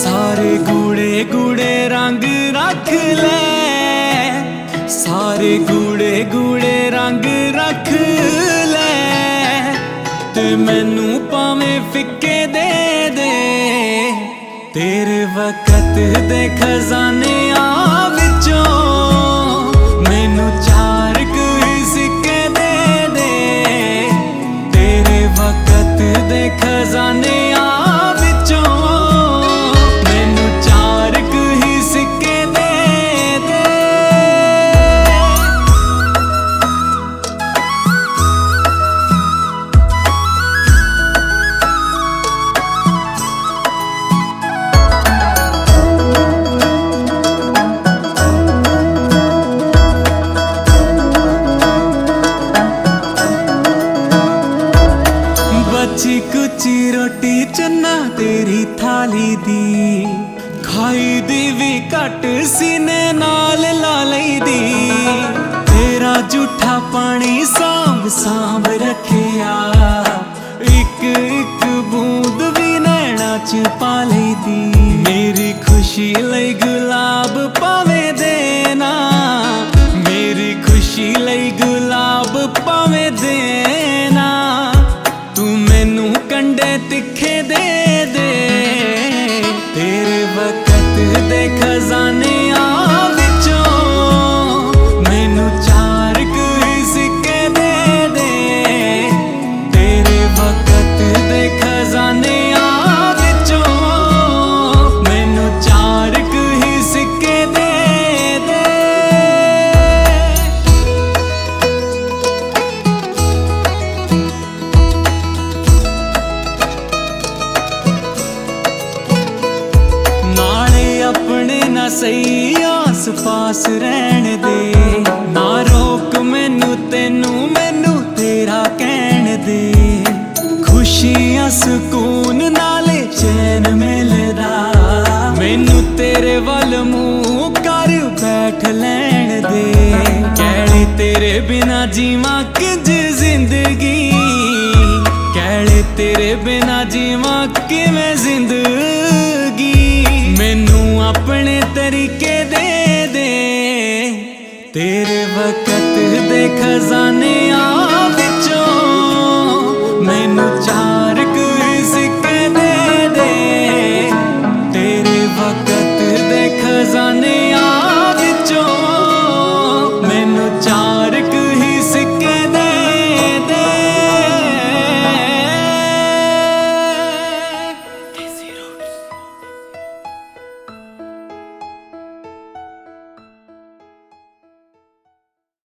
सारे गूढ़े गूढ़े रंग रख ले, सारे गूढ़े गूढ़े रंग रख ले, ते मैनू भावें फिक्के दे दे। तेरे वक्त दे खजाने विचों मैनू चार कोई सिक्के दे दे। तेरे वक्त दे खजाने बची कुची रोटी चन्ना तेरी थाली दी, खाई दी भी घट सीने नाल ला लई दी। तेरा जूठा पानी सांभ सांभ रखिया, एक एक बूंद भी नैना च पा लई दी। मेरी खुशी लई गुलाब पावे देना, मेरी खुशी लई गुलाब पावे देना। तू मैनू कंडे तिखे दे दे। तेरे वक्त दे खजाने विचों मैनू चार कोई सिक्के दे दे। तेरे वक्त दे खजाने विचों मैनू चार कोई सिक्के दे दे। अपने ना सही आस पास रहन दे, ना रोक मैनू तेनू मैनू तेरा कहन दे। खुशियां सुकून नाले चैन मिलदा, मैनू तेरे वल मुँह कर बैठ लैन दे। कहले तेरे बिना जीवां किंज जिंदगी, कहले तेरे बिना जीवां किवें जिंदगी। मैनू अपने तरीके दे दे। तेरे वक्त दे खजाने